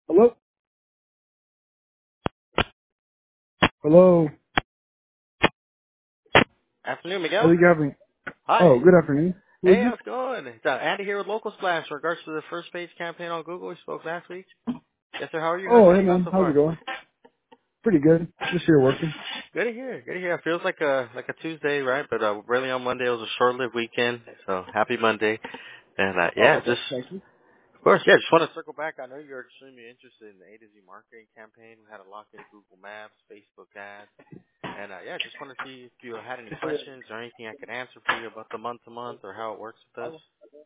Hello? Hello? Afternoon, I Miguel. think you're having... Oh, Hi. good afternoon. Who is Hey, this? how's it going? It's Andy here with Local Splash in regards to the first page campaign on Google we spoke last week. Yes, sir. How are you? How's Oh, your hey day going man, so how's it far? going? Pretty good. Just here working. Good to hear. Good to hear. It feels like a Tuesday, right? But really on Monday it was a short-lived weekend, so happy Monday. And Oh, yeah, okay. just Thank you. of course, yeah. Just want to circle back. I know you're extremely interested in the A to Z marketing campaign. We had a lock in Google Maps, Facebook ads, and yeah, just want to see if you had any questions or anything I could answer for you about the month to month or how it works with us.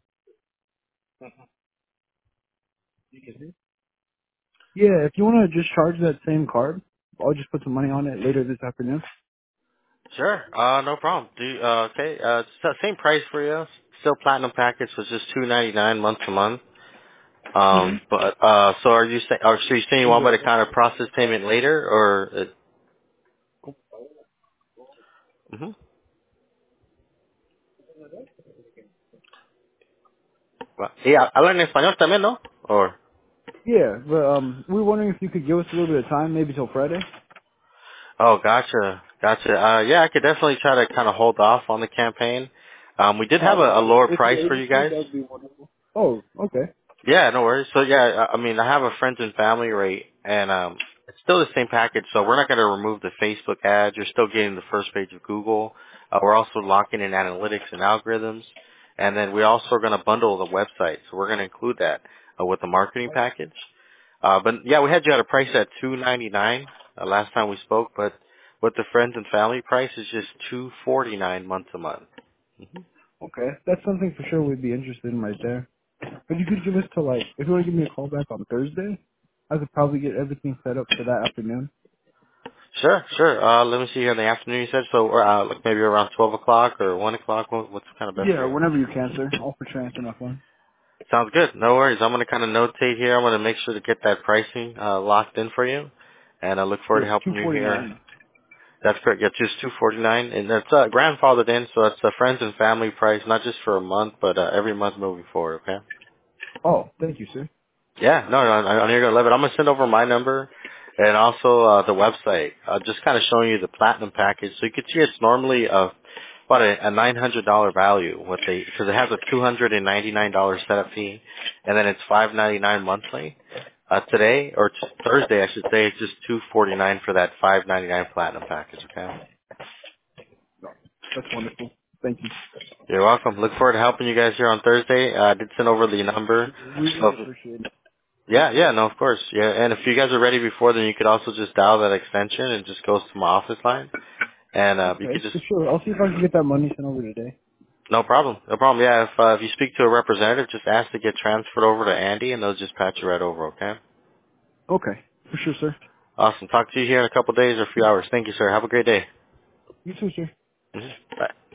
Yeah, if you want to just charge that same card, I'll just put some money on it later this afternoon. Sure. No problem. Okay. Same price for you. Still platinum package was just $2.99 month to month. But so are you saying? So you saying you want me to kind of process payment later, or? Mhm. Yeah, hablan español también, ¿no? Or. Yeah, but we were wondering if you could give us a little bit of time, maybe till Friday. Oh, gotcha, gotcha. Yeah, I could definitely try to kind of hold off on the campaign. We did have Oh, a lower if you're price for able you to, guys. that would be wonderful. Oh, okay. Yeah, no worries. So yeah, I mean, I have a friends and family rate, and it's still the same package. So we're not going to remove the Facebook ads. You're still getting the first page of Google. We're also locking in analytics and algorithms, and then we also are going to bundle the website. So we're going to include that with the marketing package. But yeah, we had you at a price at $2.99 last time we spoke, but with the friends and family price is just $2.49 month to month. Okay, that's something for sure we'd be interested in right there. But you could give us to like, if you want to give me a call back on Thursday, I could probably get everything set up for that afternoon. Sure, sure. Let me see here in the afternoon. You said so, like maybe around 12 o'clock or 1 o'clock. What's kind of best Yeah, for you? whenever you can, sir. I'll for sure answer my phone. Sounds good. No worries. I'm gonna kind of notate here. I'm gonna make sure to get that pricing locked in for you, and I look forward to Yes, helping you here. 249. That's correct. Yeah, just 249, and that's grandfathered in, so that's a friends and family price, not just for a month, but every month moving forward. Okay. Oh, thank you, sir. Yeah, no, I know you're gonna love it. I'm gonna send over my number and also the website. Just kind of showing you the platinum package, so you can see it's normally about a $900 value with because it has a $299 setup fee, and then it's $599 monthly. Today or Thursday, I should say, it's just $249 for that $599 platinum package. Okay. No, that's wonderful. Thank you. You're welcome. Look forward to helping you guys here on Thursday. I did send over the number. We So really appreciate it. yeah, yeah, no, of course. Yeah, and if you guys are ready before, then you could also just dial that extension and just goes to my office line. And you could Okay, just, for sure. I'll see if I can get that money sent over today. no problem. No problem. Yeah, if you speak to a representative, just ask to get transferred over to Andy and they'll just patch you right over, okay? Okay, for sure, sir. Awesome. Talk to you here in a couple days or a few hours. Thank you, sir. Have a great day. You too, sir. hmm Bye.